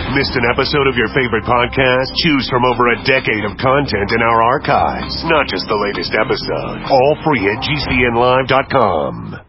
Missed an episode of your favorite podcast? Choose from over a decade of content in our archives, not just the latest episode. All free at GCNlive.com.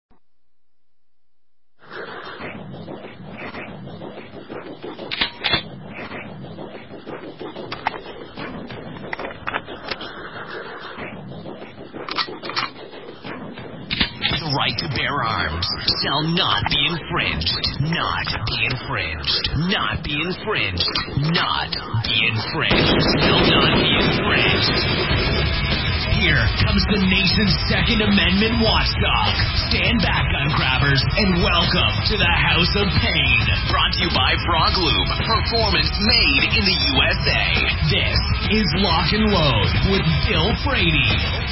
The right to bear arms shall not be infringed. Not be infringed. Not be infringed. Not be infringed. Shall not be infringed. Here comes the nation's Second Amendment watchdog. Stand back, gun grabbers, and welcome to the House of Pain. Brought to you by Frog Lube. Performance made in the USA. This is Lock and Load with Bill Frady.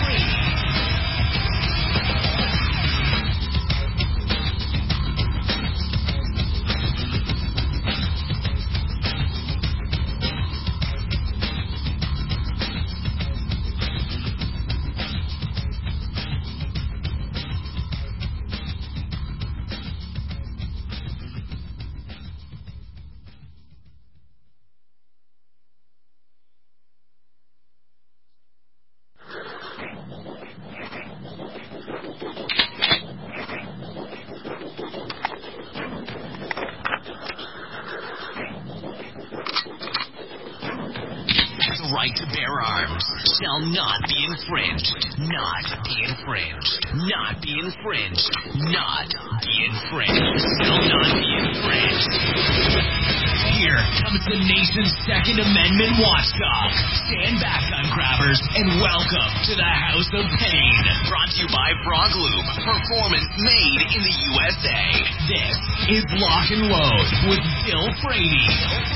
Right to bear arms shall not be infringed. Not be infringed. Not be infringed. Not be infringed. Shall not be infringed. Here comes the nation's Second Amendment watchdog. Stand back, gun grabbers, and welcome to the House of Pain. Brought to you by Frog Lube. Performance made in the USA. This is Lock and Load with Bill Frady.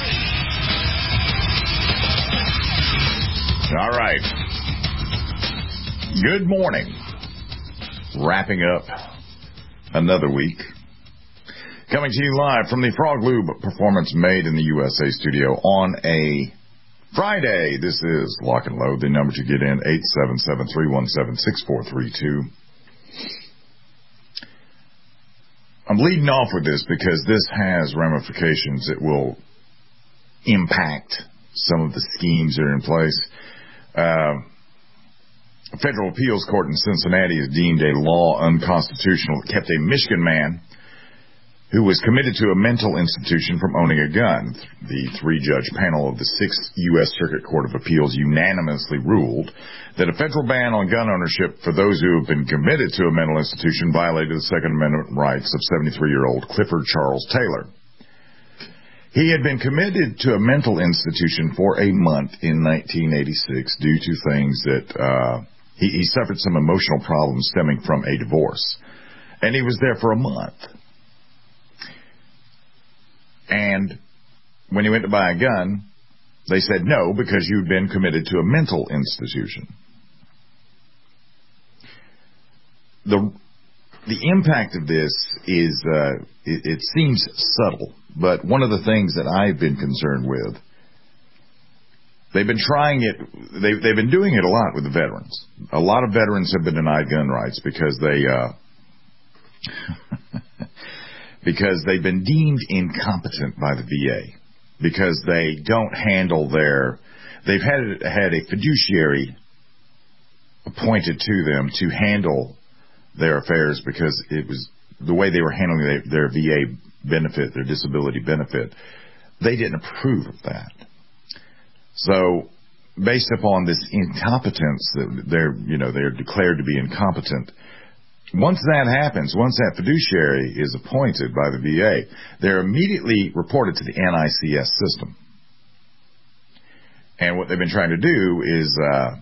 All right. Good morning. Wrapping up another week. Coming to you live from the Frog Lube Performance Made in the USA studio on a Friday. This is Lock and Load. The number to get in, 877-317-6432. I'm leading off with this because this has ramifications. It will impact some of the schemes that are in place. A federal appeals court in Cincinnati has deemed a law unconstitutional. It kept a Michigan man who was committed to a mental institution from owning a gun. The three-judge panel of the 6th U.S. Circuit Court of Appeals unanimously ruled that a federal ban on gun ownership for those who have been committed to a mental institution violated the Second Amendment rights of 73-year-old Clifford Charles Taylor. He had been committed to a mental institution for a month in 1986 due to things that he suffered some emotional problems stemming from a divorce. And he was there for a month. And when he went to buy a gun, they said no, because you'd been committed to a mental institution. The impact of this is, it seems subtle, but one of the things that I've been concerned with, they've been trying it, they've been doing it a lot with the veterans. A lot of veterans have been denied gun rights because they've been deemed incompetent by the VA, because they don't handle they've had a fiduciary appointed to them to handle their affairs, because it was the way they were handling their VA benefit, their disability benefit. They didn't approve of that. So based upon this incompetence, they're declared to be incompetent. Once that happens, once that fiduciary is appointed by the VA, they're immediately reported to the NICS system. And what they've been trying to do is,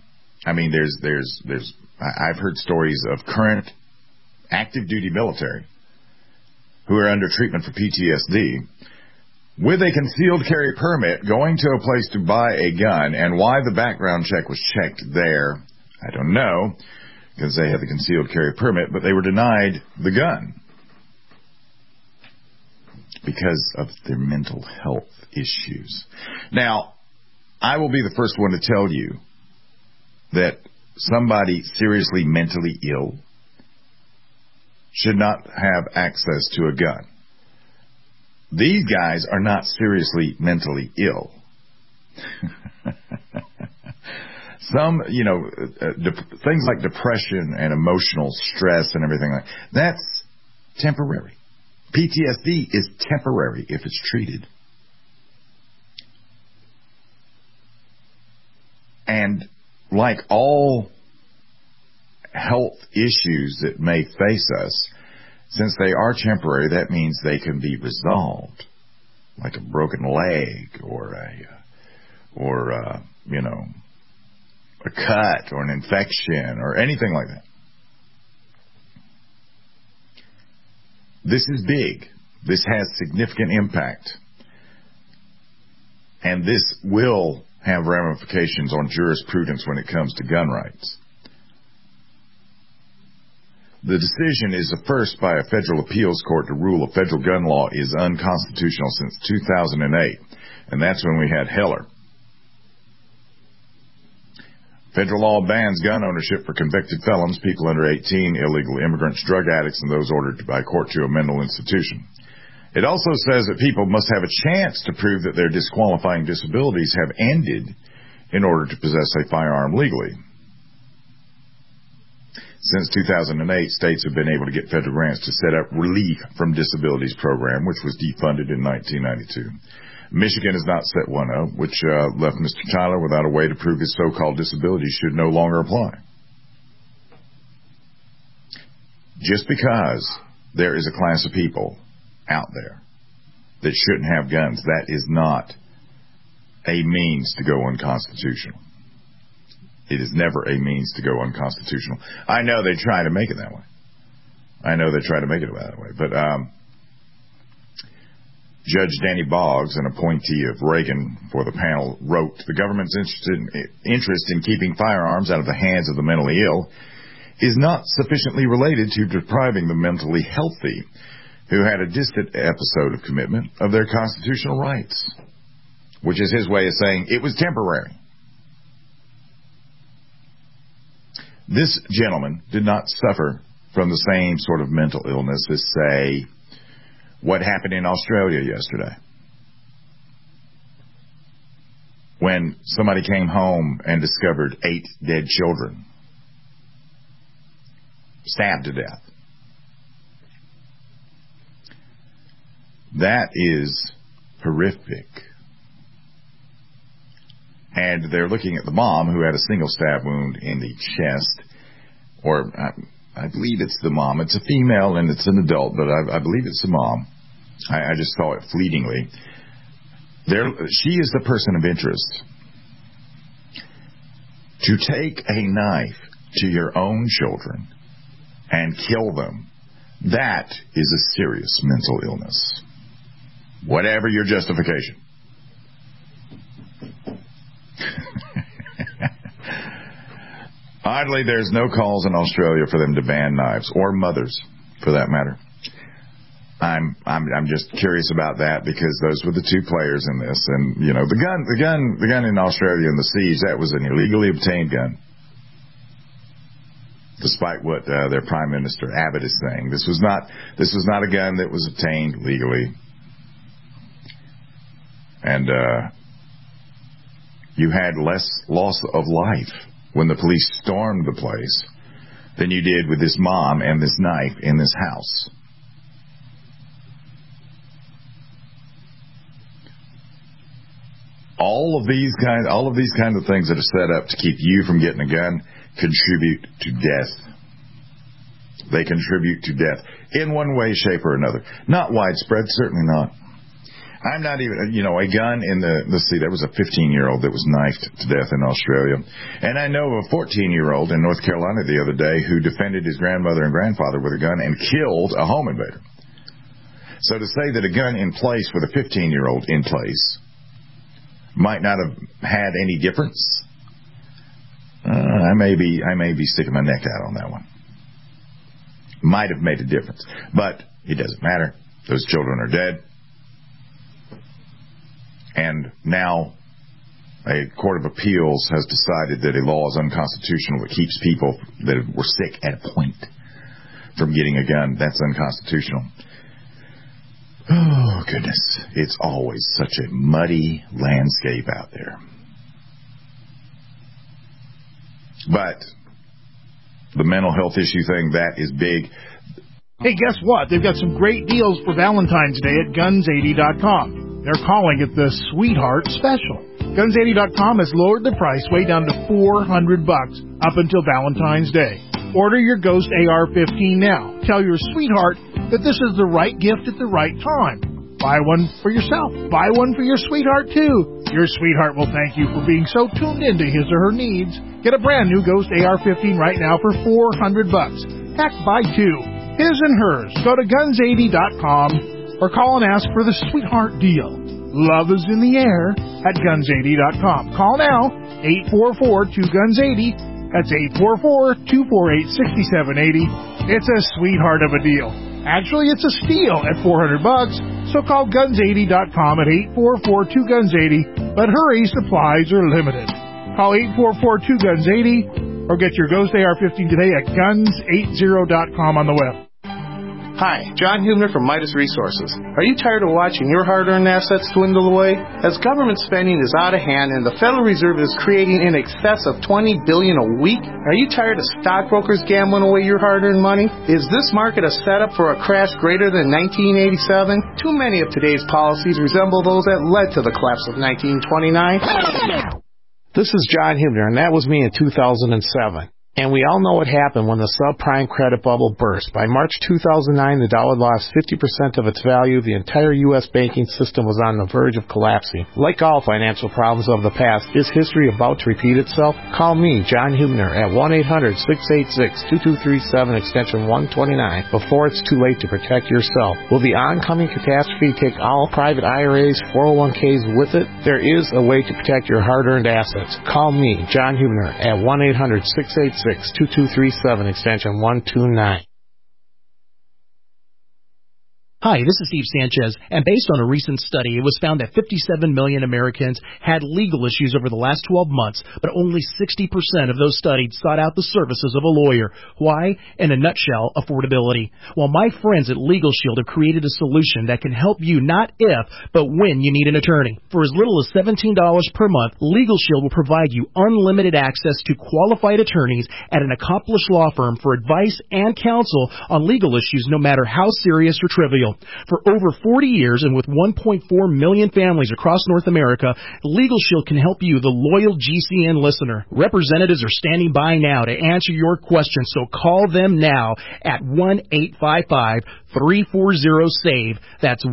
I've heard stories of current active duty military who are under treatment for PTSD with a concealed carry permit going to a place to buy a gun, and why the background check was checked there, I don't know, because they had the concealed carry permit, but they were denied the gun because of their mental health issues. Now, I will be the first one to tell you that somebody seriously mentally ill should not have access to a gun. These guys are not seriously mentally ill. Some, things like depression and emotional stress and everything like that's temporary. PTSD is temporary if it's treated. And like all health issues that may face us, since they are temporary, that means they can be resolved, like a broken leg or a cut or an infection or anything like that. This is big. This has significant impact. And this will have ramifications on jurisprudence when it comes to gun rights. The decision is the first by a federal appeals court to rule a federal gun law is unconstitutional since 2008, and that's when we had Heller. Federal law bans gun ownership for convicted felons, people under 18, illegal immigrants, drug addicts, and those ordered by court to a mental institution. It also says that people must have a chance to prove that their disqualifying disabilities have ended in order to possess a firearm legally. Since 2008, states have been able to get federal grants to set up Relief from Disabilities program, which was defunded in 1992. Michigan has not set one up, which left Mr. Tyler without a way to prove his so-called disability should no longer apply. Just because there is a class of people out there that shouldn't have guns, that is not a means to go unconstitutional. It is never a means to go unconstitutional. I know they try to make it that way. But Judge Danny Boggs, an appointee of Reagan for the panel, wrote, "The government's interest in keeping firearms out of the hands of the mentally ill is not sufficiently related to depriving the mentally healthy who had a distant episode of commitment of their constitutional rights," which is his way of saying it was temporary. This gentleman did not suffer from the same sort of mental illness as, say, what happened in Australia yesterday, when somebody came home and discovered 8 dead children, stabbed to death. That is horrific. And they're looking at the mom who had a single stab wound in the chest, or I believe it's the mom. It's a female and it's an adult, but I believe it's the mom. I just saw it fleetingly. She is the person of interest. To take a knife to your own children and kill them, that is a serious mental illness. Whatever your justification. Oddly, there's no calls in Australia for them to ban knives, or mothers, for that matter. I'm just curious about that, because those were the two players in this, and the gun in Australia in the siege, that was an illegally obtained gun. Despite what their Prime Minister Abbott is saying, this was not a gun that was obtained legally, and you had less loss of life when the police stormed the place than you did with this mom and this knife in this house. All of these kinds of things that are set up to keep you from getting a gun contribute to death. They contribute to death in one way, shape, or another. Not widespread, certainly not. I'm not even, a gun in there was a 15-year-old that was knifed to death in Australia. And I know of a 14-year-old in North Carolina the other day who defended his grandmother and grandfather with a gun and killed a home invader. So to say that a gun in place with a 15-year-old in place might not have had any difference, I may be sticking my neck out on that one. Might have made a difference. But it doesn't matter. Those children are dead. And now a court of appeals has decided that a law is unconstitutional that keeps people that were sick at a point from getting a gun. That's unconstitutional. Oh, goodness. It's always such a muddy landscape out there. But the mental health issue thing, that is big. Hey, guess what? They've got some great deals for Valentine's Day at Guns80.com. They're calling it the Sweetheart Special. Guns80.com has lowered the price way down to $400 up until Valentine's Day. Order your Ghost AR-15 now. Tell your sweetheart that this is the right gift at the right time. Buy one for yourself. Buy one for your sweetheart, too. Your sweetheart will thank you for being so tuned into his or her needs. Get a brand new Ghost AR-15 right now for $400. Heck, buy two. His and hers. Go to Guns80.com or call and ask for the Sweetheart Deal. Love is in the air at Guns80.com. Call now, 844-2GUNS80. That's 844-248-6780. It's a sweetheart of a deal. Actually, it's a steal at $400. So call Guns80.com at 844-2GUNS80. But hurry, supplies are limited. Call 844-2GUNS80 or get your Ghost AR-15 today at Guns80.com on the web. Hi, John Hubner from Midas Resources. Are you tired of watching your hard-earned assets dwindle away? As government spending is out of hand and the Federal Reserve is creating in excess of $20 billion a week, are you tired of stockbrokers gambling away your hard-earned money? Is this market a setup for a crash greater than 1987? Too many of today's policies resemble those that led to the collapse of 1929. This is John Hubner, and that was me in 2007. And we all know what happened when the subprime credit bubble burst. By March 2009, the dollar lost 50% of its value. The entire U.S. banking system was on the verge of collapsing. Like all financial problems of the past, is history about to repeat itself? Call me, John Hubner, at 1-800-686-2237, extension 129, before it's too late to protect yourself. Will the oncoming catastrophe take all private IRAs, 401ks with it? There is a way to protect your hard-earned assets. Call me, John Hubner, at 1-800-686-2237, extension 129. Hi, this is Steve Sanchez, and based on a recent study, it was found that 57 million Americans had legal issues over the last 12 months, but only 60% of those studied sought out the services of a lawyer. Why? In a nutshell, affordability. Well, my friends at Legal Shield have created a solution that can help you not if, but when you need an attorney. For as little as $17 per month, Legal Shield will provide you unlimited access to qualified attorneys at an accomplished law firm for advice and counsel on legal issues, no matter how serious or trivial. For over 40 years and with 1.4 million families across North America, Legal Shield can help you, the loyal GCN listener. Representatives are standing by now to answer your questions, so call them now at 1-855-340-SAVE. That's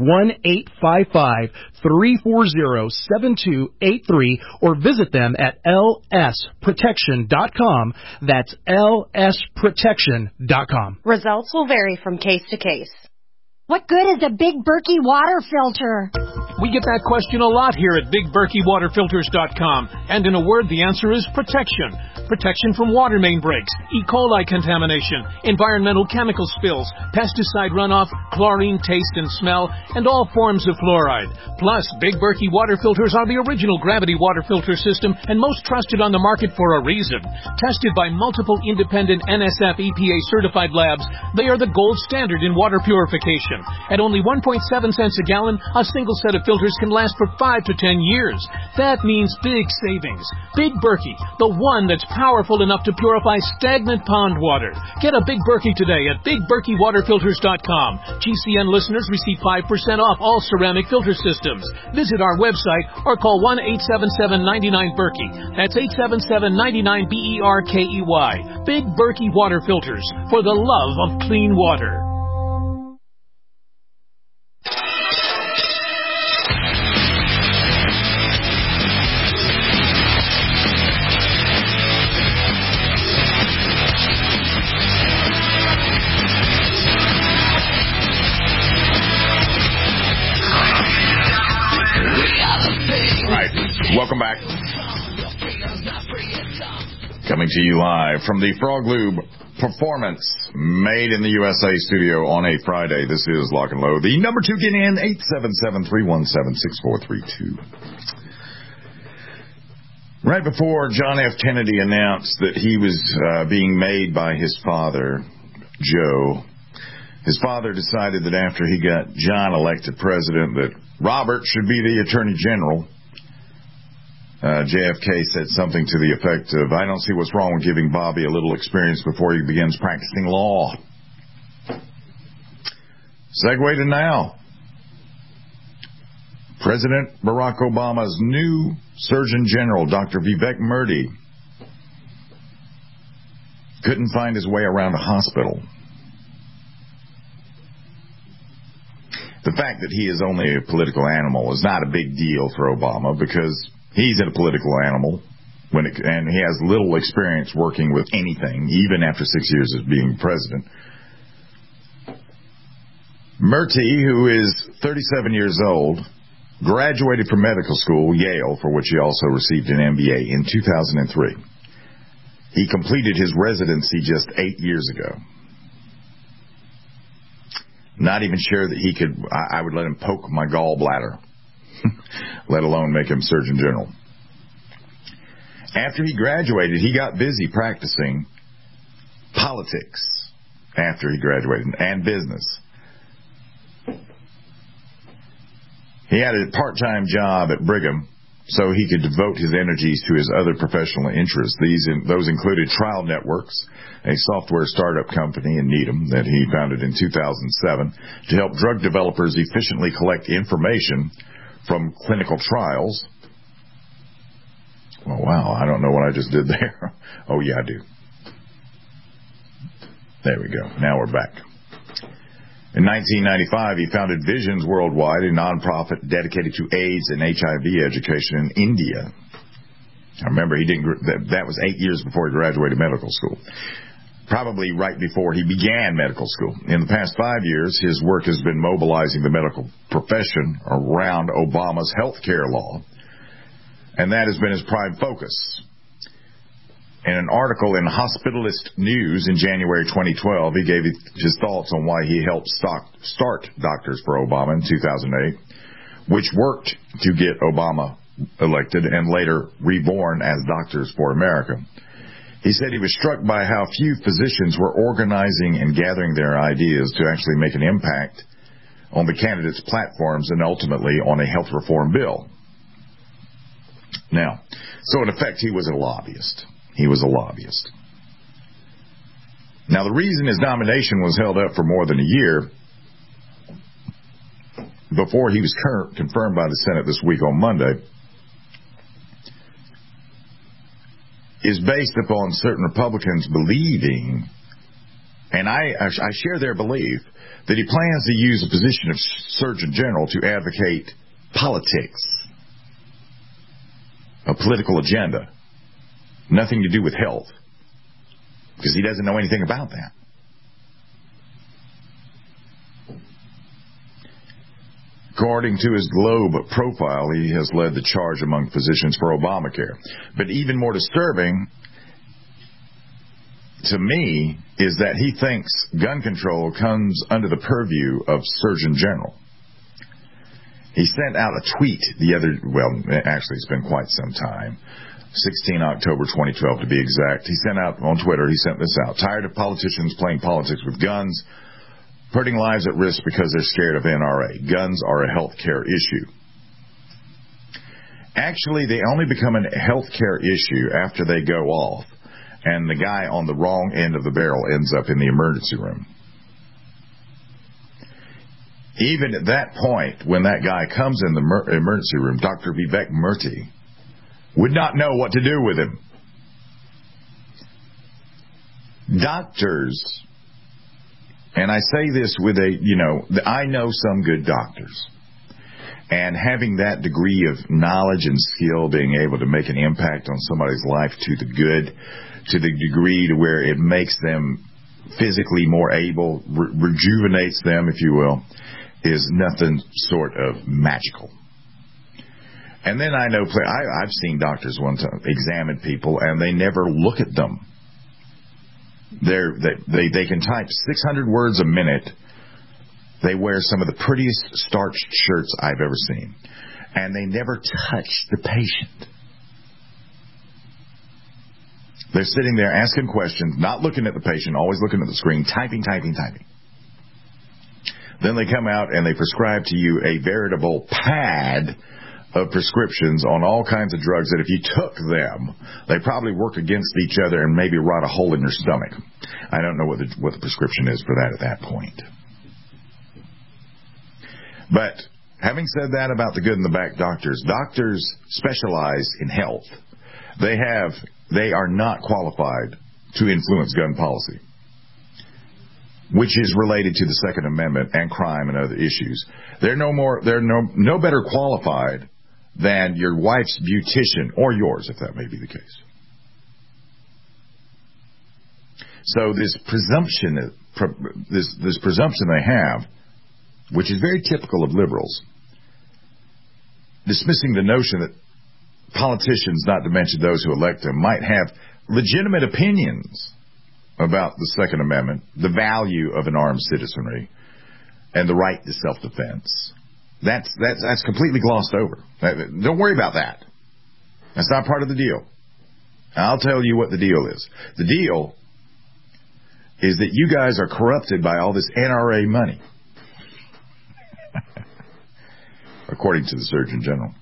1-855-340-7283, or visit them at lsprotection.com. That's lsprotection.com. Results will vary from case to case. What good is a Big Berkey water filter? We get that question a lot here at BigBerkeyWaterFilters.com. And in a word, the answer is protection. Protection from water main breaks, E. coli contamination, environmental chemical spills, pesticide runoff, chlorine taste and smell, and all forms of fluoride. Plus, Big Berkey water filters are the original gravity water filter system and most trusted on the market for a reason. Tested by multiple independent NSF EPA certified labs, they are the gold standard in water purification. At only 1.7 cents a gallon, a single set of filters can last for 5 to 10 years. That means big savings. Big Berkey, the one that's powerful enough to purify stagnant pond water. Get a Big Berkey today at BigBerkeyWaterFilters.com. GCN listeners receive 5% off all ceramic filter systems. Visit our website or call 1-877-99-BERKEY. That's 877-99-BERKEY. Big Berkey Water Filters, for the love of clean water. Welcome back. Coming to you live from the Frog Lube Performance Made in the USA studio on a Friday. This is Lock and Load. The number to get in, 877-317-6432. Right before John F. Kennedy announced that he was being made by his father, Joe, His father decided that after he got John elected president that Robert should be the attorney general. JFK said something to the effect of, I don't see what's wrong with giving Bobby a little experience before he begins practicing law. Segue to now. President Barack Obama's new Surgeon General, Dr. Vivek Murthy, couldn't find his way around a hospital. The fact that he is only a political animal is not a big deal for Obama because he's a political animal and he has little experience working with anything, even after 6 years of being president. Murthy, who is 37 years old, graduated from medical school, Yale, for which he also received an MBA in 2003. He completed his residency just 8 years ago. Not even sure that he could, I would let him poke my gallbladder, let alone make him Surgeon General. After he graduated, he got busy practicing politics after he graduated, and business. He had a part-time job at Brigham so he could devote his energies to his other professional interests. Those included Trial Networks, a software startup company in Needham that he founded in 2007 to help drug developers efficiently collect information from clinical trials. Oh, wow, I don't know what I just did there. Oh, yeah, I do. There we go. Now we're back. In 1995, he founded Visions Worldwide, a nonprofit dedicated to AIDS and HIV education in India. I remember that was 8 years before he graduated medical school. Probably right before he began medical school. In the past 5 years, his work has been mobilizing the medical profession around Obama's health care law, and that has been his prime focus. In an article in Hospitalist News in January 2012, he gave his thoughts on why he helped start Doctors for Obama in 2008, which worked to get Obama elected and later reborn as Doctors for America. He said he was struck by how few physicians were organizing and gathering their ideas to actually make an impact on the candidates' platforms and ultimately on a health reform bill. Now, so in effect, he was a lobbyist. He was a lobbyist. Now, the reason his nomination was held up for more than a year before he was confirmed by the Senate this week on Monday is based upon certain Republicans believing, and I share their belief, that he plans to use the position of Surgeon General to advocate politics, a political agenda. Nothing to do with health, because he doesn't know anything about that. According to his Globe profile, he has led the charge among physicians for Obamacare. But even more disturbing to me is that he thinks gun control comes under the purview of Surgeon General. He sent out a tweet actually it's been quite some time, 16 October 2012 to be exact. He sent out on Twitter, he sent this out. Tired of politicians playing politics with guns, putting lives at risk because they're scared of NRA. Guns are a health care issue. Actually, they only become a health care issue after they go off and the guy on the wrong end of the barrel ends up in the emergency room. Even at that point, when that guy comes in the emergency room, Dr. Vivek Murthy would not know what to do with him. Doctors, and I say this with I know some good doctors. And having that degree of knowledge and skill, being able to make an impact on somebody's life to the good, to the degree to where it makes them physically more able, rejuvenates them, if you will, is nothing sort of magical. And then I know, I've seen doctors one time examine people and they never look at them. They can type 600 words a minute. They wear some of the prettiest starched shirts I've ever seen. And they never touch the patient. They're sitting there asking questions, not looking at the patient, always looking at the screen, typing. Then they come out and they prescribe to you a veritable pad of prescriptions on all kinds of drugs that if you took them, they probably work against each other and maybe rot a hole in your stomach. I don't know what the prescription is for that at that point. But having said that about the good and the bad doctors specialize in health. They are not qualified to influence gun policy, which is related to the Second Amendment and crime and other issues. They're no better qualified than your wife's beautician, or yours, if that may be the case. So this presumption they have, which is very typical of liberals, dismissing the notion that politicians, not to mention those who elect them, might have legitimate opinions about the Second Amendment, the value of an armed citizenry, and the right to self-defense. That's completely glossed over. Don't worry about that. That's not part of the deal. I'll tell you what the deal is. The deal is that you guys are corrupted by all this NRA money, according to the Surgeon General.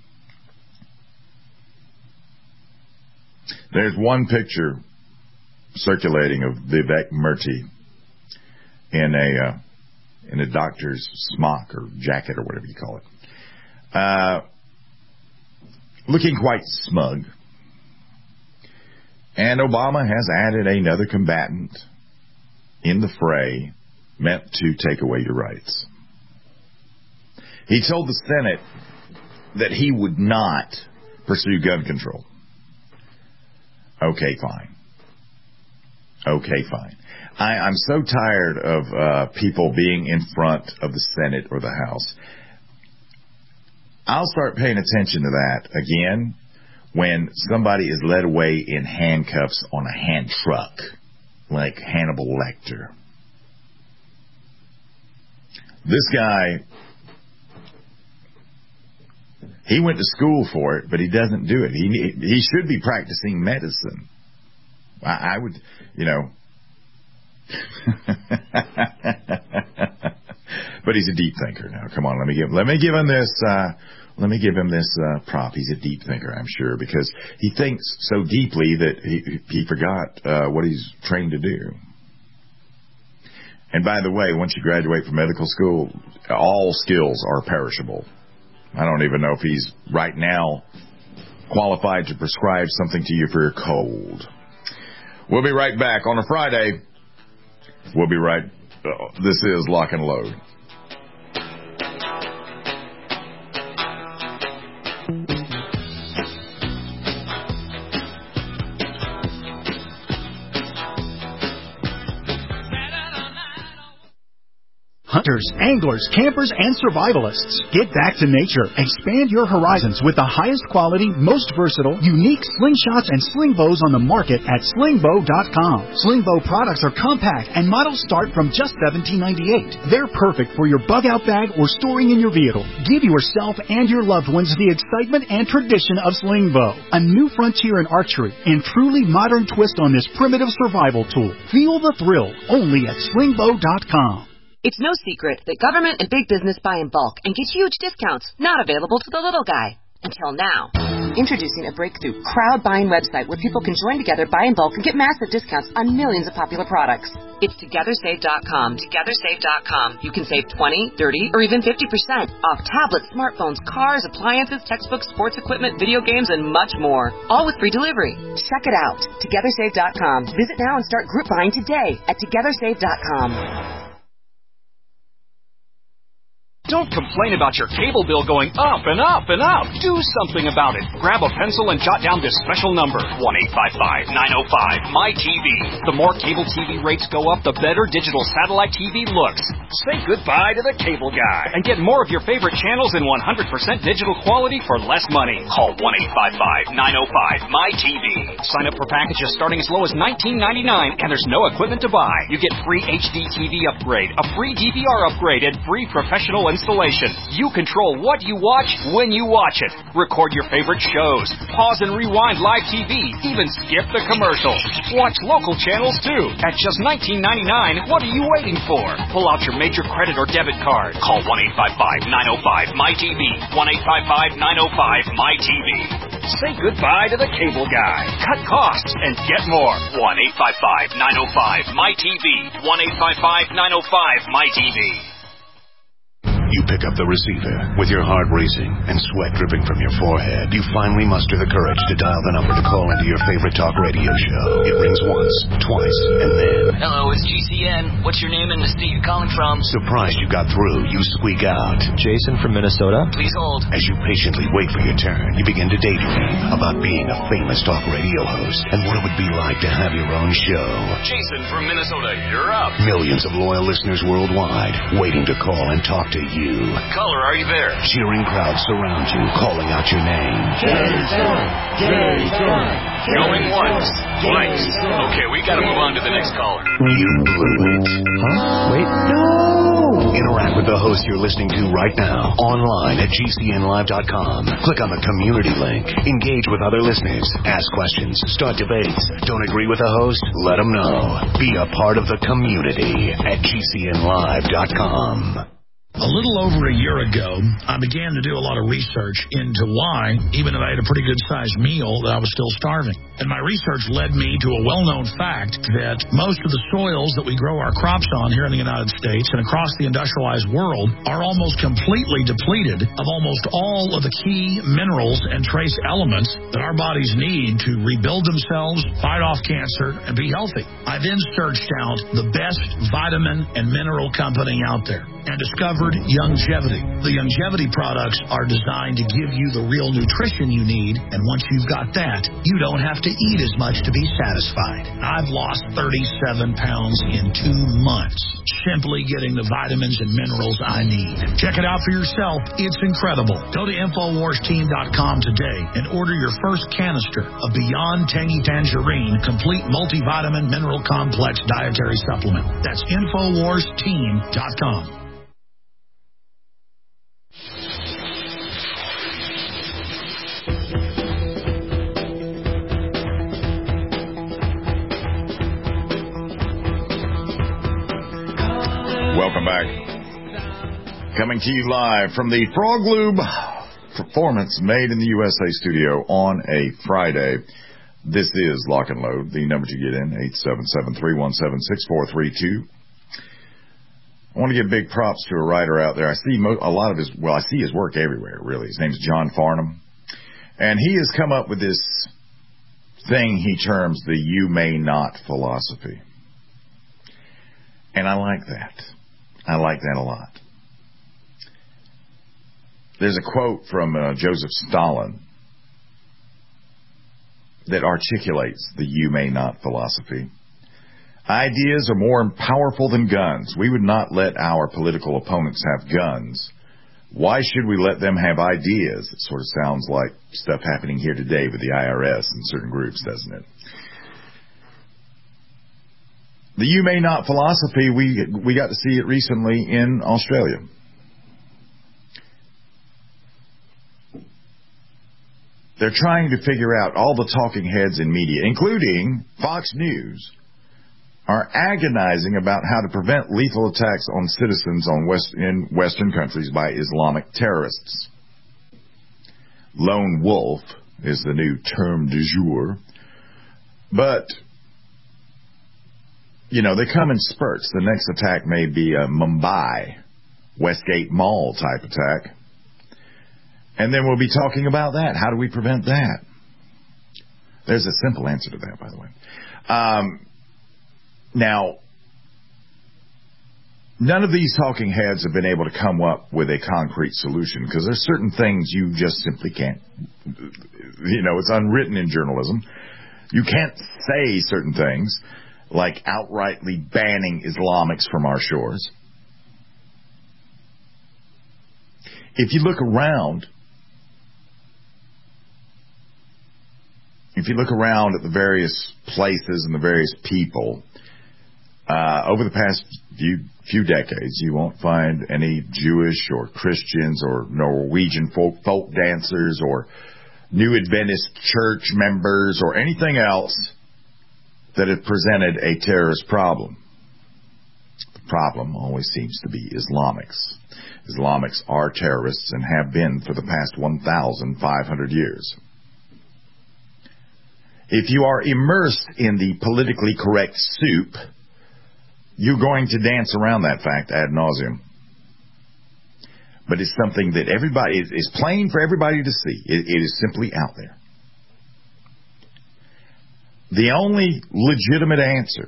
There's one picture circulating of Vivek Murthy in a doctor's smock or jacket or whatever you call it, looking quite smug. And Obama has added another combatant in the fray meant to take away your rights. He told the Senate that he would not pursue gun control. Okay, fine. I'm so tired of people being in front of the Senate or the House. I'll start paying attention to that again when somebody is led away in handcuffs on a hand truck, like Hannibal Lecter. This guy, he went to school for it, but he doesn't do it. He should be practicing medicine. I would, but he's a deep thinker now. Come on, let me give him this prop. He's a deep thinker, I'm sure, because he thinks so deeply that he forgot what he's trained to do. And by the way, once you graduate from medical school, all skills are perishable. I don't even know if he's right now qualified to prescribe something to you for your cold. We'll be right back on a Friday. We'll be right. This is Lock and Load. Hunters, anglers, campers, and survivalists. Get back to nature. Expand your horizons with the highest quality, most versatile, unique slingshots and sling bows on the market at slingbow.com. Slingbow products are compact and models start from just $17.98. They're perfect for your bug-out bag or storing in your vehicle. Give yourself and your loved ones the excitement and tradition of Slingbow. A new frontier in archery and truly modern twist on this primitive survival tool. Feel the thrill only at slingbow.com. It's no secret that government and big business buy in bulk and get huge discounts not available to the little guy. Until now. Introducing a breakthrough crowd buying website where people can join together, buy in bulk, and get massive discounts on millions of popular products. It's TogetherSave.com. TogetherSave.com. You can save 20, 30, or even 50% off tablets, smartphones, cars, appliances, textbooks, sports equipment, video games, and much more. All with free delivery. Check it out. TogetherSave.com. Visit now and start group buying today at TogetherSave.com. Don't complain about your cable bill going up and up and up. Do something about it. Grab a pencil and jot down this special number, 1-855-905-MY-TV. The more cable TV rates go up, the better digital satellite TV looks. Say goodbye to the cable guy and get more of your favorite channels in 100% digital quality for less money. Call 1-855-905-MY-TV. Sign up for packages starting as low as $19.99, and there's no equipment to buy. You get free HD TV upgrade, a free DVR upgrade, and free professional and installation. You control what you watch when you watch it. Record your favorite shows. Pause and rewind live TV. Even skip the commercials. Watch local channels too. At just $19.99, what are you waiting for? Pull out your major credit or debit card. Call 1-855-905-MyTV. 1-855-905-MyTV. Say goodbye to the cable guy. Cut costs and get more. 1-855-905-MyTV. 1-855-905-MyTV. You pick up the receiver. With your heart racing and sweat dripping from your forehead, you finally muster the courage to dial the number to call into your favorite talk radio show. It rings once, twice, and then... Hello, it's GCN. What's your name and the state you're calling from? Surprised you got through, you squeak out. Jason from Minnesota. Please hold. As you patiently wait for your turn, you begin to daydream about being a famous talk radio host and what it would be like to have your own show. Jason from Minnesota, you're up. Millions of loyal listeners worldwide waiting to call and talk to you. Caller, are you there? Cheering crowds surround you, calling out your name. Jason! Jason! Going once, twice. Okay, we gotta move on to the next caller. You blew it. Huh? Wait. No! Interact with the host you're listening to right now, online at GCNlive.com. Click on the community link. Engage with other listeners. Ask questions. Start debates. Don't agree with the host? Let them know. Be a part of the community at GCNlive.com. A little over a year ago, I began to do a lot of research into why, even if I had a pretty good-sized meal, that I was still starving. And my research led me to a well-known fact that most of the soils that we grow our crops on here in the United States and across the industrialized world are almost completely depleted of almost all of the key minerals and trace elements that our bodies need to rebuild themselves, fight off cancer, and be healthy. I then searched out the best vitamin and mineral company out there and discovered Youngevity. The Youngevity products are designed to give you the real nutrition you need, and once you've got that, you don't have to eat as much to be satisfied. I've lost 37 pounds in 2 months, simply getting the vitamins and minerals I need. Check it out for yourself. It's incredible. Go to InfoWarsTeam.com today and order your first canister of Beyond Tangy Tangerine Complete Multivitamin Mineral Complex Dietary Supplement. That's InfoWarsTeam.com. Welcome back. Coming to you live from the Frog Lube Performance Made in the USA studio on a Friday. This is Lock and Load. The number to get in, 877-317-6432. I want to give big props to a writer out there. I see a lot of his, well, I see his work everywhere, really. His name's John Farnham. And he has come up with this thing he terms the "you may not" philosophy. And I like that. I like that a lot. There's a quote from Joseph Stalin that articulates the "you may not" philosophy. Ideas are more powerful than guns. We would not let our political opponents have guns. Why should we let them have ideas? It sort of sounds like stuff happening here today with the IRS and certain groups, doesn't it? The "you may not" philosophy, we got to see it recently in Australia. They're trying to figure out, all the talking heads in media, including Fox News, are agonizing about how to prevent lethal attacks on citizens in Western countries by Islamic terrorists. Lone wolf is the new term du jour. But, you know, they come in spurts. The next attack may be a Mumbai, Westgate Mall type attack. And then we'll be talking about that. How do we prevent that? There's a simple answer to that, by the way. Now, none of these talking heads have been able to come up with a concrete solution, because there's certain things you just simply can't. You know, it's unwritten in journalism. You can't say certain things, like outrightly banning Islamics from our shores. If you look around, at the various places and the various people, over the past few decades, you won't find any Jewish or Christians or Norwegian folk dancers or New Adventist church members or anything else that have presented a terrorist problem. The problem always seems to be Islamics. Islamics are terrorists and have been for the past 1,500 years. If you are immersed in the politically correct soup, you're going to dance around that fact ad nauseum. But it's something that everybody is plain for everybody to see. It is simply out there. The only legitimate answer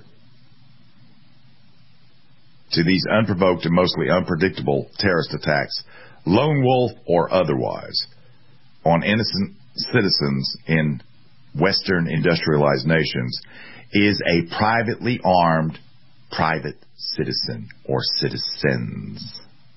to these unprovoked and mostly unpredictable terrorist attacks, lone wolf or otherwise, on innocent citizens in Western industrialized nations is a privately armed private citizen or citizens.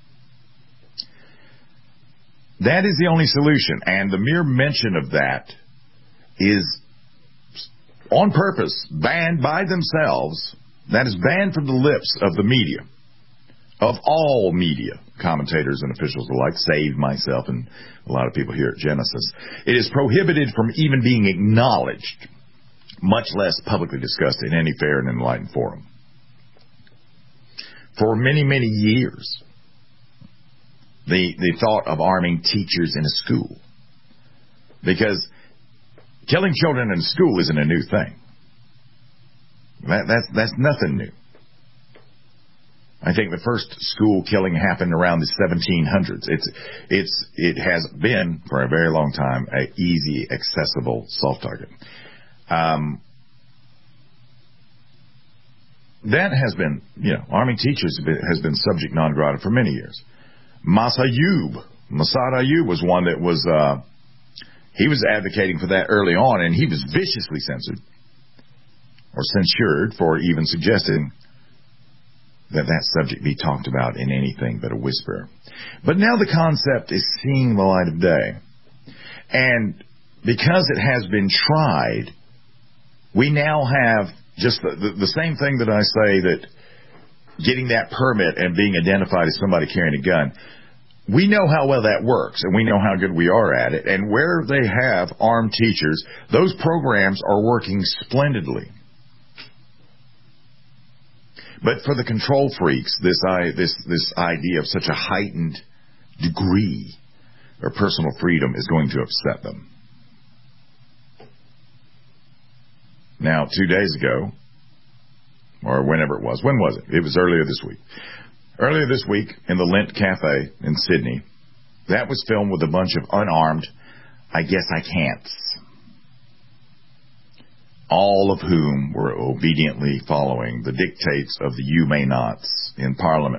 That is the only solution, and the mere mention of that is on purpose banned by themselves. That is banned from the lips of the media, of all media, commentators and officials alike, save myself and a lot of people here at Genesis. It is prohibited from even being acknowledged, much less publicly discussed in any fair and enlightened forum. For many, many years, the thought of arming teachers in a school, because killing children in a school isn't a new thing. That's nothing new. I think the first school killing happened around the 1700s. It has been for a very long time an easy, accessible soft target. That has been, arming teachers has been subject non grata for many years. Massad Ayub was one that was, he was advocating for that early on, and he was viciously censored or censured for even suggesting that subject be talked about in anything but a whisper. But now the concept is seeing the light of day. And because it has been tried, we now have just the same thing that I say, that getting that permit and being identified as somebody carrying a gun, we know how well that works, and we know how good we are at it. And where they have armed teachers, those programs are working splendidly. But for the control freaks, this idea of such a heightened degree of personal freedom is going to upset them. Now, 2 days ago, or whenever it was, when was it? It was earlier this week. Earlier this week, in the Lent Cafe in Sydney, that was filmed with a bunch of unarmed, I guess I can'ts, all of whom were obediently following the dictates of the you may nots in Parliament,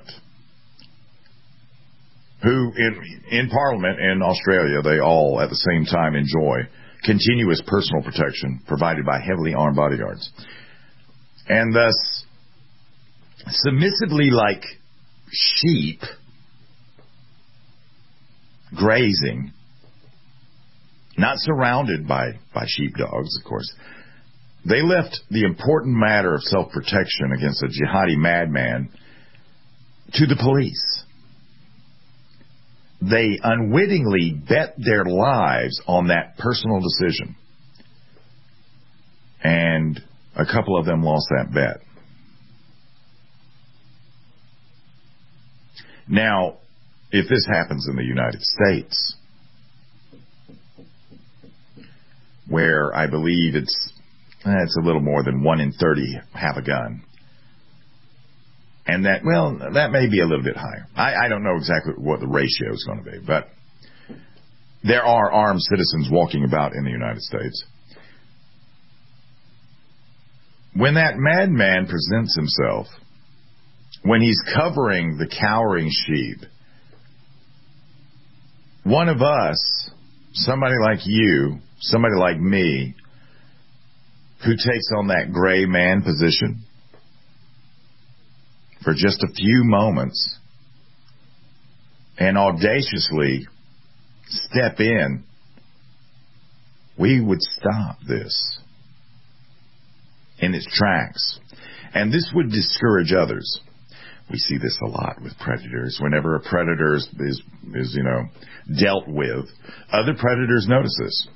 who in Parliament in Australia, they all at the same time enjoy continuous personal protection provided by heavily armed bodyguards. And thus, submissively like sheep grazing, not surrounded by sheepdogs, of course, they left the important matter of self-protection against a jihadi madman to the police. They unwittingly bet their lives on that personal decision. And a couple of them lost that bet. Now, if this happens in the United States, where I believe it's a little more than 1 in 30 have a gun, and that may be a little bit higher. I don't know exactly what the ratio is going to be, but there are armed citizens walking about in the United States. When that madman presents himself, when he's covering the cowering sheep, one of us, somebody like you, somebody like me, who takes on that gray man position for just a few moments and audaciously step in, we would stop this in its tracks. And this would discourage others. We see this a lot with predators. Whenever a predator is dealt with, other predators notice this.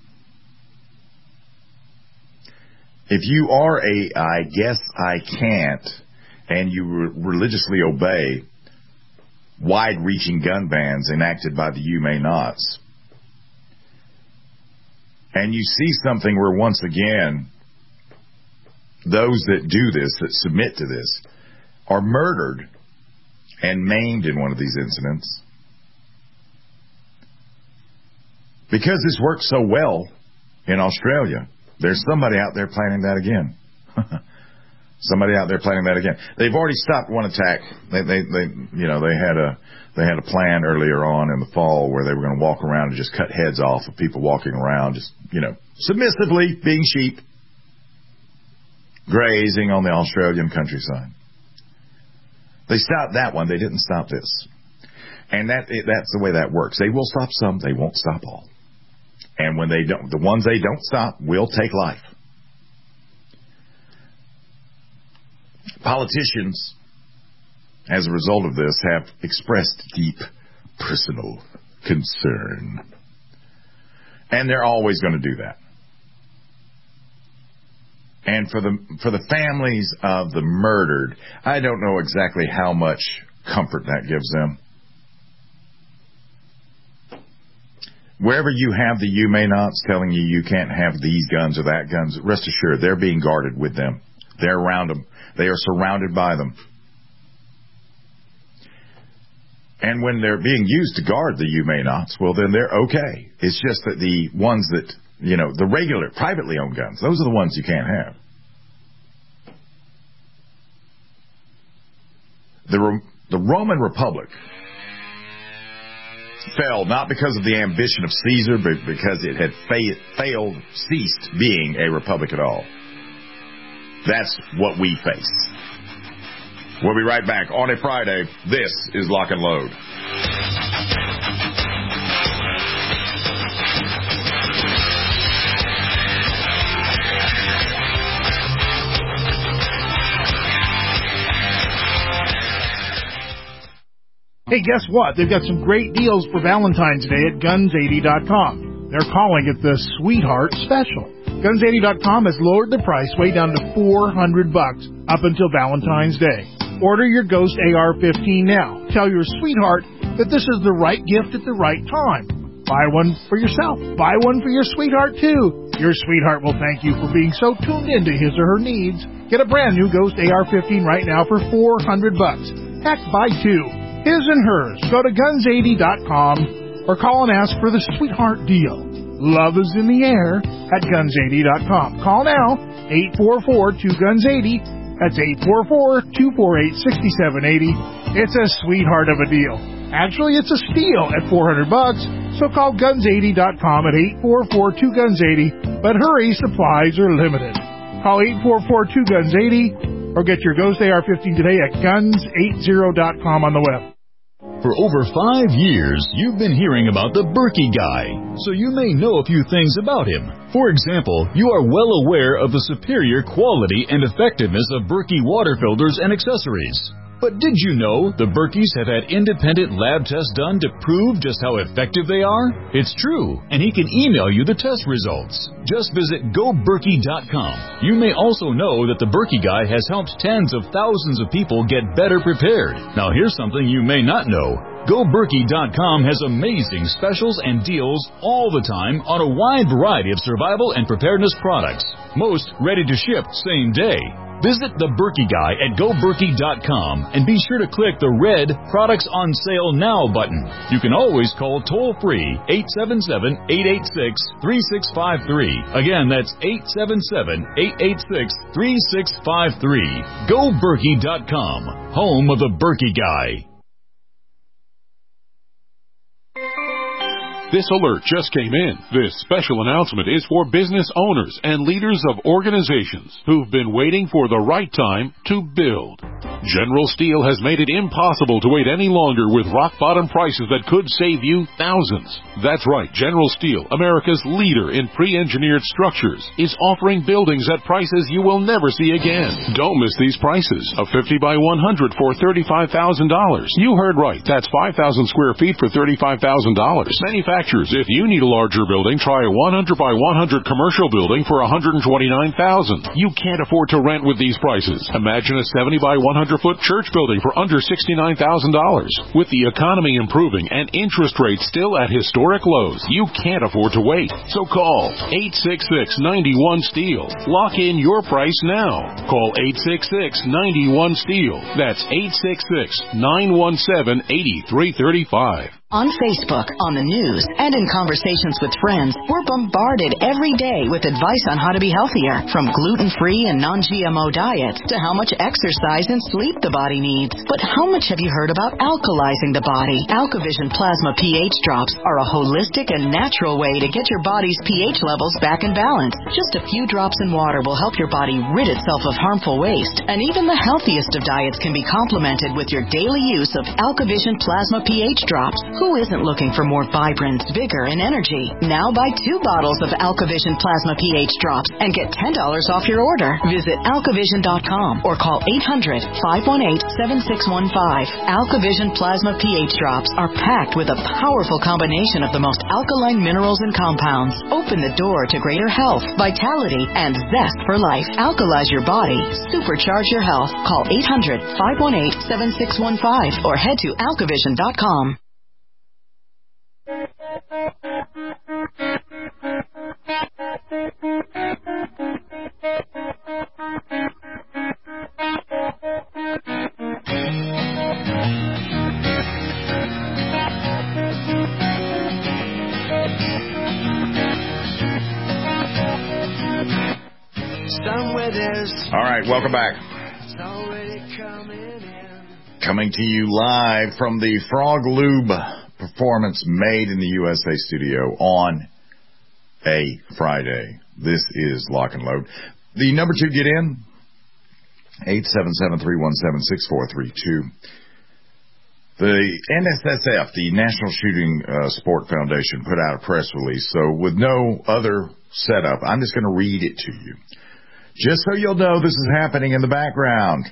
If you are a I guess I can't, and you religiously obey wide-reaching gun bans enacted by the You May Nots, and you see something where once again those that do this, that submit to this, are murdered and maimed in one of these incidents, because this works so well in Australia, there's somebody out there planning that again. Somebody out there planning that again. They've already stopped one attack. They had a plan earlier on in the fall where they were going to walk around and just cut heads off of people walking around, just, submissively being sheep, grazing on the Australian countryside. They stopped that one. They didn't stop this. And that's the way that works. They will stop some. They won't stop all. And when they don't, the ones they don't stop will take life. Politicians, as a result of this, have expressed deep personal concern. And they're always going to do that. And for the families of the murdered, I don't know exactly how much comfort that gives them. Wherever you have the You May Nots telling you can't have these guns or that guns, rest assured, they're being guarded with them. They're around them. They are surrounded by them. And when they're being used to guard the You May Nots, well, then they're okay. It's just that the ones that, the regular, privately owned guns, those are the ones you can't have. The Roman Republic fell not because of the ambition of Caesar, but because it had ceased being a republic at all. That's what we face. We'll be right back on a Friday. This is Lock and Load. Hey, guess what? They've got some great deals for Valentine's Day at Guns80.com. They're calling it the Sweetheart Special. Guns80.com has lowered the price way down to $400 up until Valentine's Day. Order your Ghost AR-15 now. Tell your sweetheart that this is the right gift at the right time. Buy one for yourself. Buy one for your sweetheart, too. Your sweetheart will thank you for being so tuned into his or her needs. Get a brand new Ghost AR-15 right now for $400. Heck, buy two. His and hers. Go to Guns80.com or call and ask for the Sweetheart Deal. Love is in the air at Guns80.com. Call now, 844-2GUNS80. That's 844-248-6780. It's a sweetheart of a deal. Actually, it's a steal at $400. So call Guns80.com at 844-2GUNS80. But hurry, supplies are limited. Call 844-2GUNS80 or get your Ghost AR-15 today at Guns80.com on the web. For over 5 years, you've been hearing about the Berkey Guy, so you may know a few things about him. For example, you are well aware of the superior quality and effectiveness of Berkey water filters and accessories. But did you know the Berkeys have had independent lab tests done to prove just how effective they are? It's true, and he can email you the test results. Just visit GoBerkey.com. You may also know that the Berkey Guy has helped tens of thousands of people get better prepared. Now here's something you may not know. GoBerkey.com has amazing specials and deals all the time on a wide variety of survival and preparedness products. Most ready to ship same day. Visit the Berkey Guy at GoBerkey.com and be sure to click the red Products on Sale Now button. You can always call toll-free 877-886-3653. Again, that's 877-886-3653. GoBerkey.com, home of the Berkey Guy. This alert just came in. This special announcement is for business owners and leaders of organizations who've been waiting for the right time to build. General Steel has made it impossible to wait any longer with rock-bottom prices that could save you thousands. That's right, General Steel, America's leader in pre-engineered structures, is offering buildings at prices you will never see again. Don't miss these prices. A 50 by 100 for $35,000. You heard right. That's 5,000 square feet for $35,000. Manufacturers, if you need a larger building, try a 100 by 100 commercial building for $129,000. You can't afford to rent with these prices. Imagine a 70 by 100-foot church building for under $69,000. With the economy improving and interest rates still at historic lows, you can't afford to wait. So call 866-91-STEEL. Lock in your price now. Call 866-91-STEEL. That's 866-917-8335. On Facebook, on the news, and in conversations with friends, we're bombarded every day with advice on how to be healthier, from gluten-free and non-GMO diets to how much exercise and sleep the body needs. But how much have you heard about alkalizing the body? AlkaVision Plasma pH drops are a holistic and natural way to get your body's pH levels back in balance. Just a few drops in water will help your body rid itself of harmful waste, and even the healthiest of diets can be complemented with your daily use of AlkaVision Plasma pH drops. Who isn't looking for more vibrance, vigor, and energy? Now buy 2 bottles of AlkaVision Plasma pH drops and get $10 off your order. Visit alkavision.com or call 800-518-7615. AlkaVision Plasma pH drops are packed with a powerful combination of the most alkaline minerals and compounds. Open the door to greater health, vitality, and zest for life. Alkalize your body. Supercharge your health. Call 800-518-7615 or head to alkavision.com. All right, welcome back. Coming to you live from the Frog Lube Performance Made in the USA studio on a Friday. This is Lock and Load. The number to get in, 877-317-6432. The NSSF, the National Shooting Sport Foundation, put out a press release. So with no other setup, I'm just going to read it to you. Just so you'll know this is happening in the background.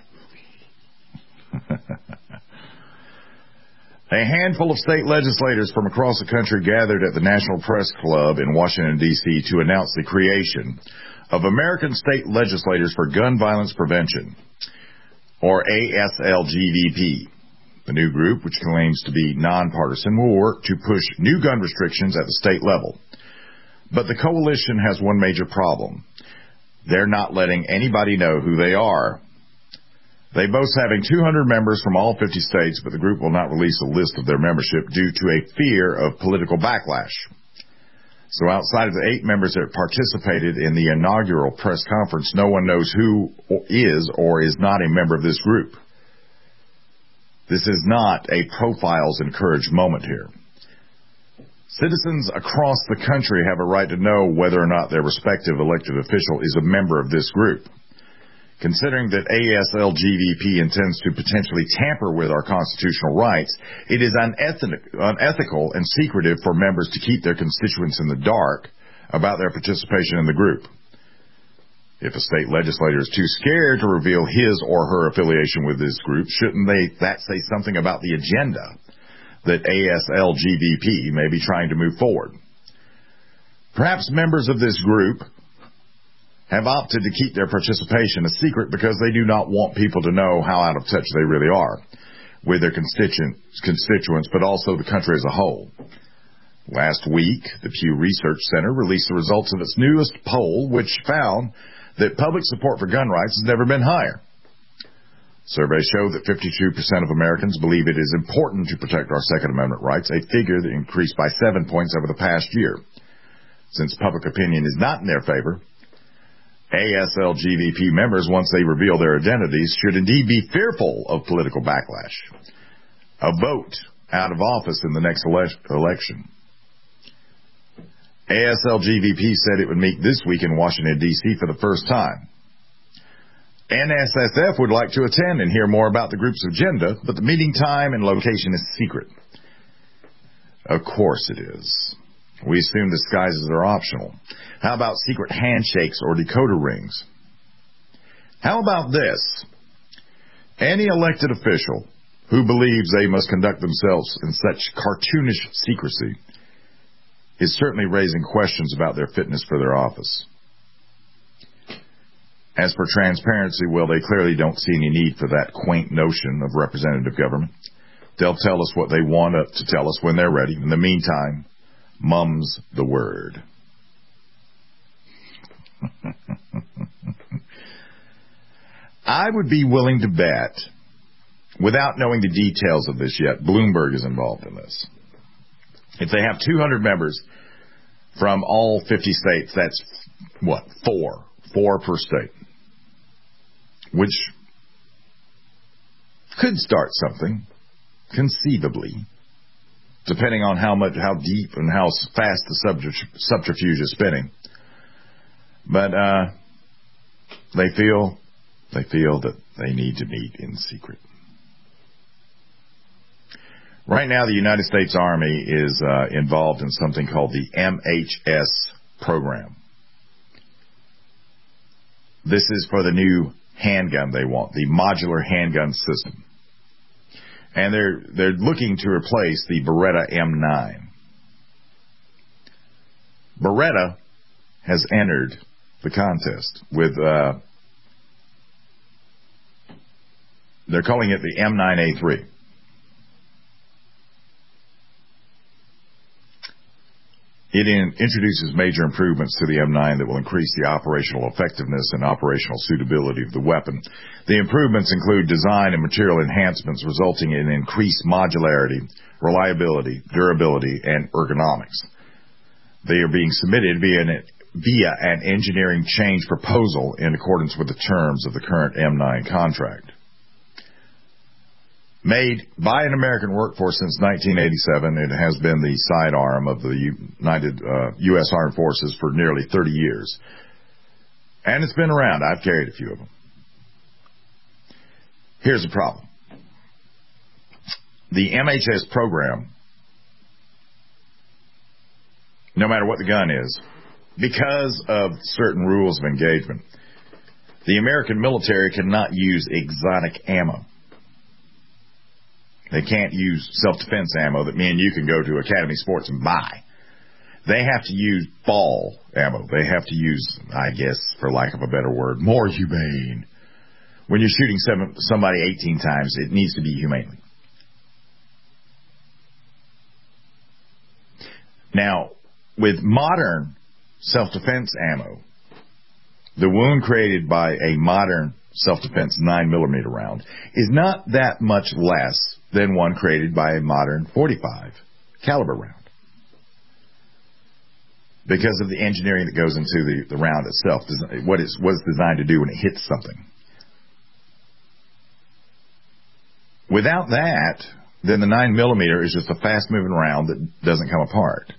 A handful of state legislators from across the country gathered at the National Press Club in Washington, D.C. to announce the creation of American State Legislators for Gun Violence Prevention, or ASLGVP. The new group, which claims to be nonpartisan, will work to push new gun restrictions at the state level. But the coalition has one major problem. They're not letting anybody know who they are. They boast having 200 members from all 50 states, but the group will not release a list of their membership due to a fear of political backlash. So outside of the 8 members that participated in the inaugural press conference, no one knows who is or is not a member of this group. This is not a profiles encouraged moment here. Citizens across the country have a right to know whether or not their respective elected official is a member of this group. Considering that ASLGVP intends to potentially tamper with our constitutional rights, it is unethical and secretive for members to keep their constituents in the dark about their participation in the group. If a state legislator is too scared to reveal his or her affiliation with this group, shouldn't that say something about the agenda that ASLGVP may be trying to move forward? Perhaps members of this group have opted to keep their participation a secret because they do not want people to know how out of touch they really are with their constituents, but also the country as a whole. Last week, the Pew Research Center released the results of its newest poll, which found that public support for gun rights has never been higher. Surveys show that 52% of Americans believe it is important to protect our Second Amendment rights, a figure that increased by 7 points over the past year. Since public opinion is not in their favor, ASLGVP members, once they reveal their identities, should indeed be fearful of political backlash. A vote out of office in the next election. ASLGVP said it would meet this week in Washington, D.C. for the first time. NSSF would like to attend and hear more about the group's agenda, but the meeting time and location is secret. Of course it is. We assume disguises are optional. How about secret handshakes or decoder rings? How about this? Any elected official who believes they must conduct themselves in such cartoonish secrecy is certainly raising questions about their fitness for their office. As for transparency, well, they clearly don't see any need for that quaint notion of representative government. They'll tell us what they want to tell us when they're ready. In the meantime, mum's the word. I would be willing to bet, without knowing the details of this yet, Bloomberg is involved in this. If they have 200 members from all 50 states, that's what? Four per state. Which could start something, conceivably, depending on how deep and how fast the subterfuge is spinning. But they feel that they need to meet in secret. Right now, the United States Army is involved in something called the MHS program. This is for the new handgun they want, the modular handgun system. And they're looking to replace the Beretta M9. Beretta has entered the contest with, they're calling it the M9A3. It introduces major improvements to the M9 that will increase the operational effectiveness and operational suitability of the weapon. The improvements include design and material enhancements resulting in increased modularity, reliability, durability, and ergonomics. They are being submitted via an engineering change proposal in accordance with the terms of the current M9 contract. Made by an American workforce since 1987, it has been the sidearm of the U.S. Armed Forces for nearly 30 years. And it's been around. I've carried a few of them. Here's the problem. The MHS program, no matter what the gun is, because of certain rules of engagement, the American military cannot use exotic ammo. They can't use self-defense ammo that me and you can go to Academy Sports and buy. They have to use ball ammo. They have to use, I guess, for lack of a better word, more humane. When you're shooting somebody 18 times, it needs to be humanely. Now, with modern self-defense ammo, the wound created by a modern self-defense 9mm round is not that much less than one created by a modern .45 caliber round, because of the engineering that goes into the round itself, what it's designed to do when it hits something. Without that, then the 9mm is just a fast-moving round that doesn't come apart.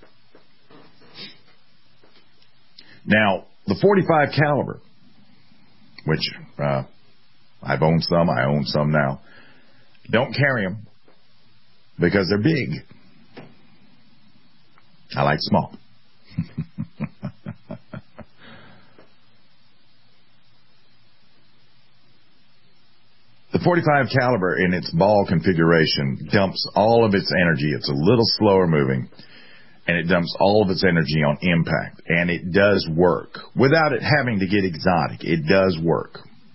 Now, the .45 caliber, which I've owned some, I own some now, don't carry them because they're big. I like small. The .45 caliber in its ball configuration dumps all of its energy. It's a little slower moving, and it dumps all of its energy on impact. And it does work. Without it having to get exotic, it does work.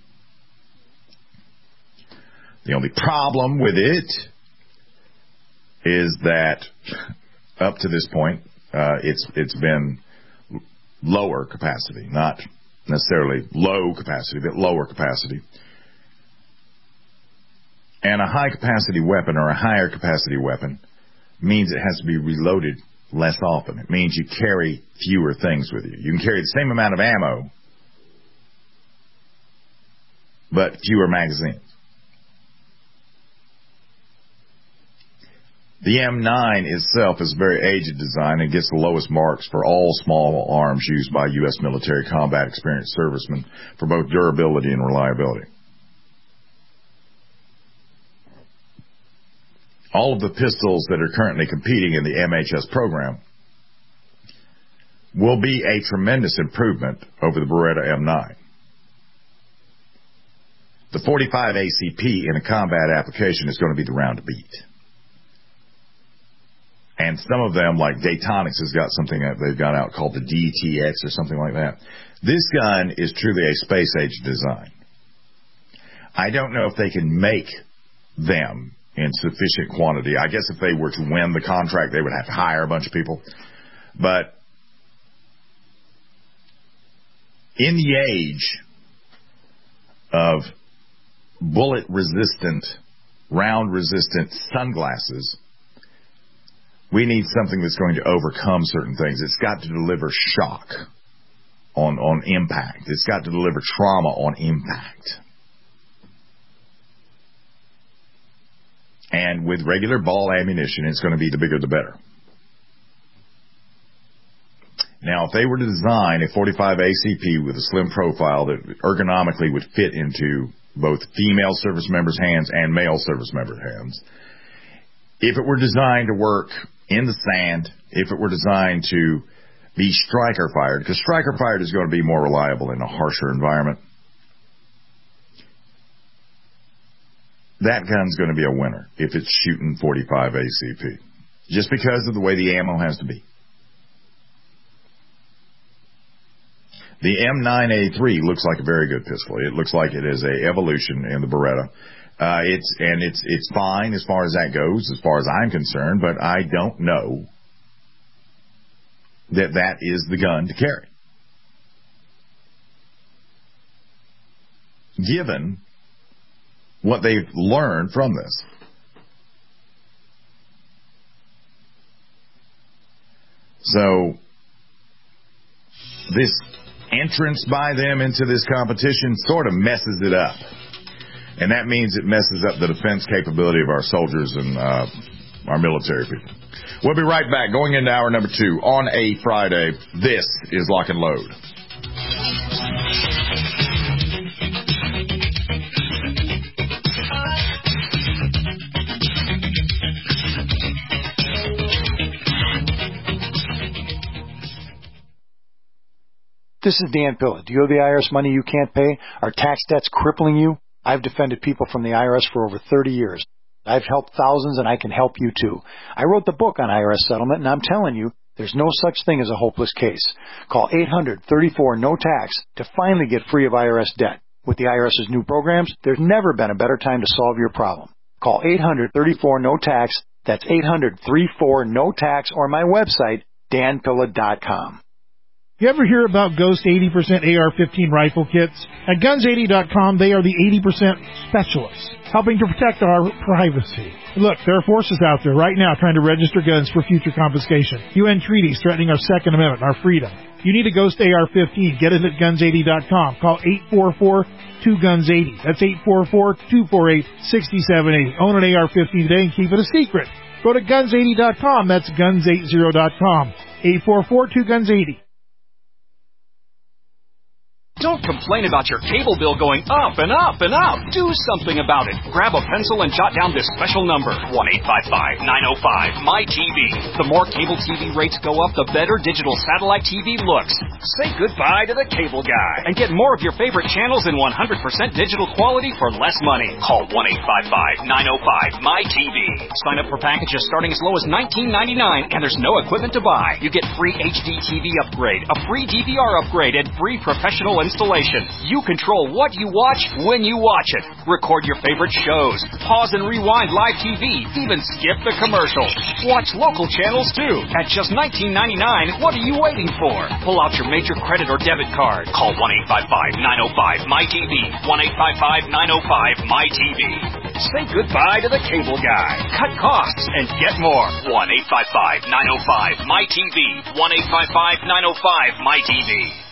The only problem with it is that up to this point, it's been lower capacity, not necessarily low capacity, but lower capacity. And a high capacity weapon or a higher capacity weapon means it has to be reloaded less often. It means you carry fewer things with you. You can carry the same amount of ammo, but fewer magazines. The M9 itself is a very aged design and gets the lowest marks for all small arms used by U.S. military combat experienced servicemen for both durability and reliability. All of the pistols that are currently competing in the MHS program will be a tremendous improvement over the Beretta M9. The 45 ACP in a combat application is going to be the round to beat. And some of them, like Daytonics, has got something that they've got out called the DTX or something like that. This gun is truly a space-age design. I don't know if they can make them in sufficient quantity. I guess if they were to win the contract, they would have to hire a bunch of people. But in the age of bullet-resistant, round-resistant sunglasses, we need something that's going to overcome certain things. It's got to deliver shock on impact. It's got to deliver trauma on impact. And with regular ball ammunition, it's going to be the bigger the better. Now, if they were to design a 45 ACP with a slim profile that ergonomically would fit into both female service members' hands and male service members' hands, if it were designed to work in the sand, if it were designed to be striker fired, because striker fired is going to be more reliable in a harsher environment, that gun's going to be a winner if it's shooting 45 ACP, just because of the way the ammo has to be. The M9A3 looks like a very good pistol. It looks like it is a evolution in the Beretta. It's fine as far as that goes, as far as I'm concerned, but I don't know that that is the gun to carry. Given what they've learned from this. So, this entrance by them into this competition sort of messes it up. And that means it messes up the defense capability of our soldiers and our military people. We'll be right back. Going into hour number 2 on a Friday. This is Lock and Load. This is Dan Pilla. Do you owe the IRS money you can't pay? Are tax debts crippling you? I've defended people from the IRS for over 30 years. I've helped thousands, and I can help you too. I wrote the book on IRS settlement, and I'm telling you, there's no such thing as a hopeless case. Call 800-34-NO-TAX to finally get free of IRS debt. With the IRS's new programs, there's never been a better time to solve your problem. Call 800-34-NO-TAX. That's 800-34-NO-TAX, or my website, danpilla.com. You ever hear about Ghost 80% AR-15 rifle kits? At Guns80.com, they are the 80% specialists, helping to protect our privacy. Look, there are forces out there right now trying to register guns for future confiscation. UN treaties threatening our Second Amendment, our freedom. You need a Ghost AR-15. Get it at Guns80.com. Call 844-2GUNS80. That's 844-248-6078. Own an AR-15 today and keep it a secret. Go to Guns80.com. That's Guns80.com. 844-2GUNS80. Don't complain about your cable bill going up and up and up. Do something about it. Grab a pencil and jot down this special number, 1-855-905-MY-TV. The more cable TV rates go up, the better digital satellite TV looks. Say goodbye to the cable guy and get more of your favorite channels in 100% digital quality for less money. Call 1-855-905-MY-TV. Sign up for packages starting as low as $19.99, and there's no equipment to buy. You get free HD TV upgrade, a free DVR upgrade, and free professional installation. You control what you watch when you watch it. Record your favorite shows. Pause and rewind live TV. Even skip the commercials. Watch local channels too. At just $19.99, what are you waiting for? Pull out your major credit or debit card. Call 1-855-905-MY-TV. 1-855-905-MY-TV. Say goodbye to the cable guy. Cut costs and get more. 1-855-905-MY-TV. 1-855-905-MY-TV.